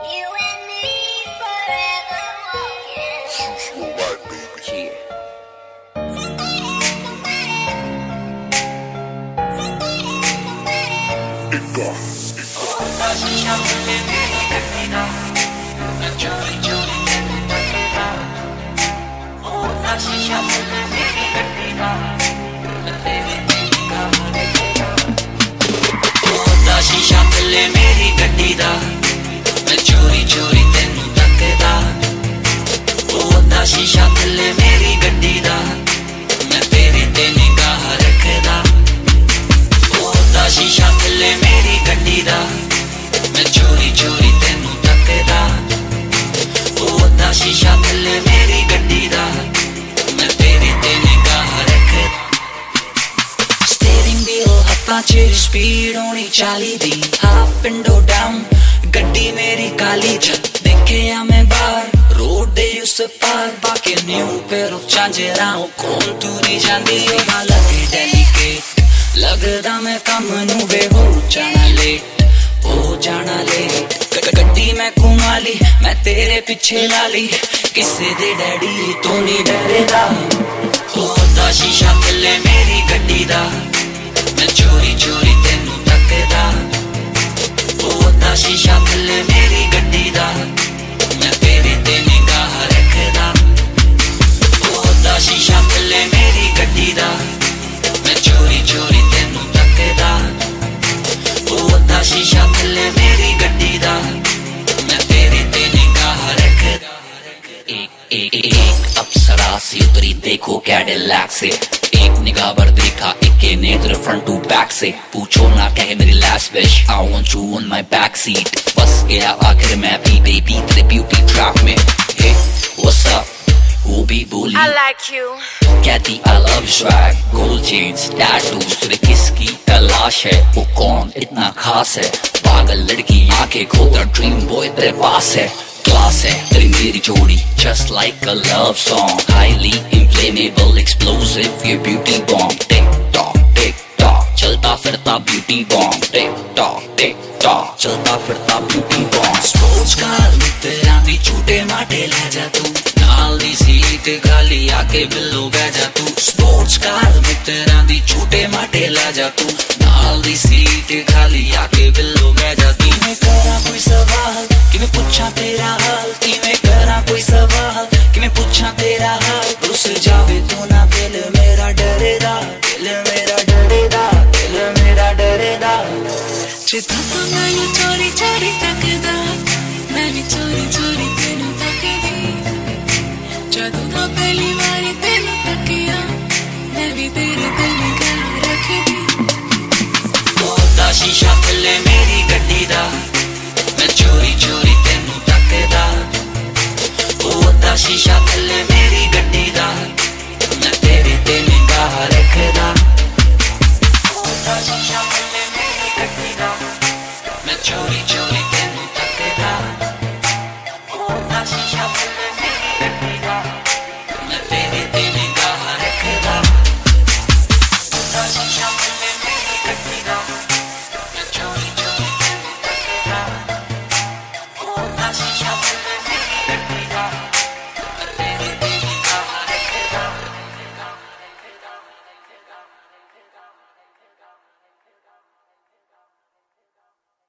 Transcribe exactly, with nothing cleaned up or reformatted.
You and me forever walking. Alright, baby. Yeah. Ika, शीशा थल्ले मेरी गड्डी दा मैं चोरी चोरी तेनू तकदा ओदा शीशा थल्ले मेरी गड्डी दा मैं तेरे ते निगाह रखदा ओदा शीशा थल्ले मेरी गड्डी दा मैं चोरी चोरी तेनू तकदा ओदा शीशा थल्ले मेरी गड्डी दा मैं तेरे ते निगाह रखदा स्टीयरिंग व्हील हत्थां च स्पीड होनी चाली दी हाफ विंडो डाउन गड्डी मेरी काली च देखे या मैं बाहर रोड दे उस पार बाकी न्यू पेयर ऑफ झांजरां कौन तुरी जांदी ना लगे डेलीकेट लगदा मैं कम नू वे हो जाना लेट हो जाना लेट गड्डी मैं घुमाली मैं तेरे पिछे लाली किसे दे डैडी तू नहीं डरेदा ओदा शीशा थल्ले मेरी गड्डी दा मैं चोरी चोरी तेनू तकदा ओदा शीशा थल्ले मेरी गड्डी दा मैं तेरे ते निगाह रखदा ओदा शीशा थल्ले मेरी गड्डी दा मैं चोरी चोरी तेनू तकदा ओदा शीशा थल्ले मेरी गड्डी दा मैं तेरे ते निगाह रखदा एक एक एक अप्सरा सी उतरी देखो कैडिलैक से एक निगाह भर देखा एक नेत्र फ्रंट टू बैक से पूछो ना कहे मेरी last wish I want you on my back seat फंस गया आखिर मैं भी बेबी तेरे ब्यूटी ट्रैप में हे व्हाट्स अप वो भी बोली I like you. कहती I love you swag gold chains tattoos तुझे किसकी तलाश है वो कौन इतना खास है पागल लड़की आंखें खोलता ड्रीम बॉय तेरे पास है क्लास है तेरी मेरी जोड़ी just like a love song highly inflammable explosive your beauty bomb tick tock tick tock चलता फिरता beauty bomb tick tock tick tock चलता फिरता beauty bomb sports car में तेरा भी छूटे माटे ले जा तू नाल दी सीट खाली आके बिल्लो बह जा तू sports car में तेरा भी छूटे माटे ले जा तू नाल दी सीट खाली आके बिल्लो बह जा तू मैं करा कोई सवाल कि मैं पूछा तेरा हाल कि मैं करा कोई सवाल कि मैं पूछा तेरा हाल रुस जावे तू ना दिल मेरा डरेदा दिल मेरा डरेदा दिल मेरा डरेदा जितना तो मैंने चोरी चोरी तकदा मैंने चोरी चोरी तेनू तकदी जदू ना पहली बारी तेनू तकिया मैं भी तेरे ते निगाह रखदी ओदा शीशा थल्ले मेरी गड्डी दा मैं चोरी चोरी तेनू तकदा ओदा शीशा थल्ले मेरी गड्डी दा मैं तेरे ते निगाह रखदा ओदा शीशा थल्ले मेरी गड्डी दा मैं चोरी चोरी